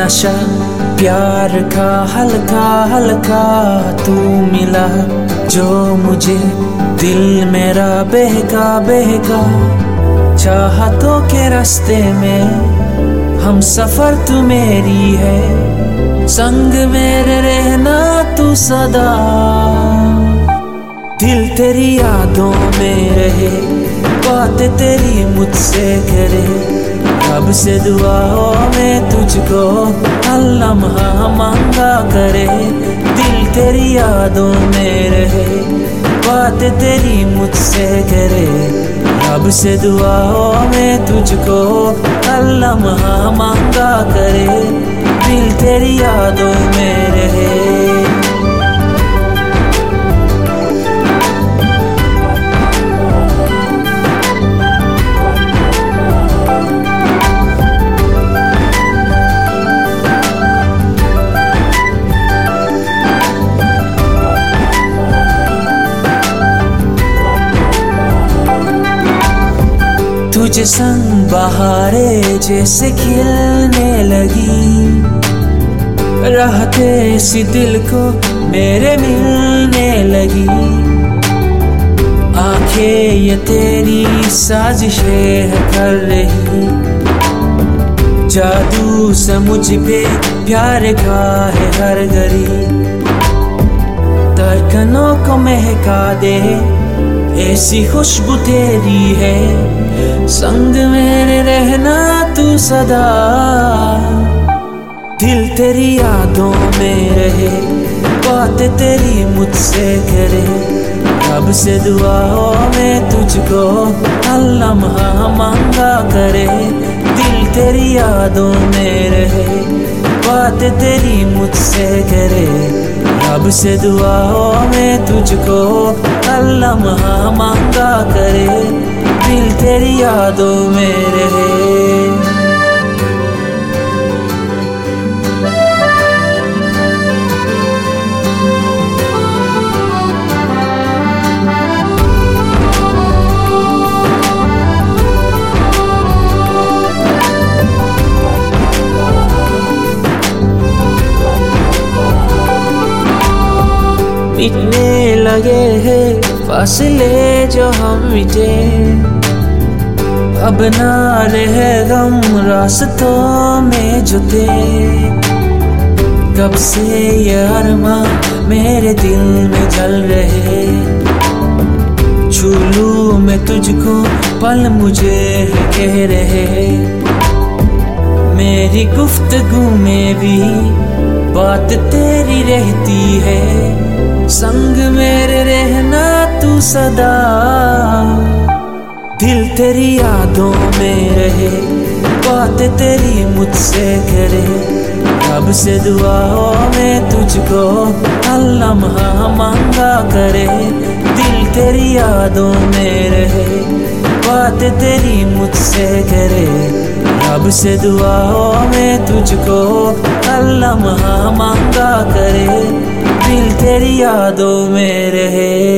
नशा प्यार का हल्का हल्का तू मिला, जो मुझे दिल मेरा बहका बहका। चाहतों के रास्ते में हम सफर तू मेरी है, संग मेरे रहना तू सदा। दिल तेरी यादों में रहे, बातें तेरी मुझसे करे, रब से दुआओं में तुझको हर लम्हा मांगा करे। दिल तेरी यादों में रहे, बातें तेरी मुझसे करे, रब से दुआओं में तुझको हर लम्हा मांगा करे। दिल तेरी यादों में रहे। तुझे संग बहारे जैसे खिलने लगी, रहते सी दिल को मेरे मिलने लगी। आंखें ये तेरी साजिशें कर रही, जादू से मुझ पे प्यार का है हर घड़ी। धड़कनों को महका दे ऐसी खुशबू तेरी है, संग मेरे रहना तू सदा। दिल तेरी यादों में रहे, बातें तेरी मुझसे करे, रब से दुआओं में तुझको हर लम्हा मांगा करे। दिल तेरी यादों में रहे, बातें तेरी मुझसे करे, रब से दुआओं में तुझको हर लम्हा मांगा करे। दिल तेरी यादों में रहे। मिटने लगे हैं फासले जो हम मिटे, अब ना रहे गम रास्तों में जुटे। कब से ये अरमां मेरे दिल में जल रहे, छू लूं मैं तुझको पल मुझे कह रहे। मेरी गुफ्तगू में भी बात तेरी रहती है, संग मेरे रहना तू सदा। दिल तेरी यादों में रहे, बातें तेरी मुझसे करे, रब से दुआओं में तुझको हर लम्हा मांगा करे। दिल तेरी यादों में रहे, बातें तेरी मुझसे करे, रब से दुआओं में तुझको हर लम्हा मांगा करे। दिल तेरी यादों में रहे।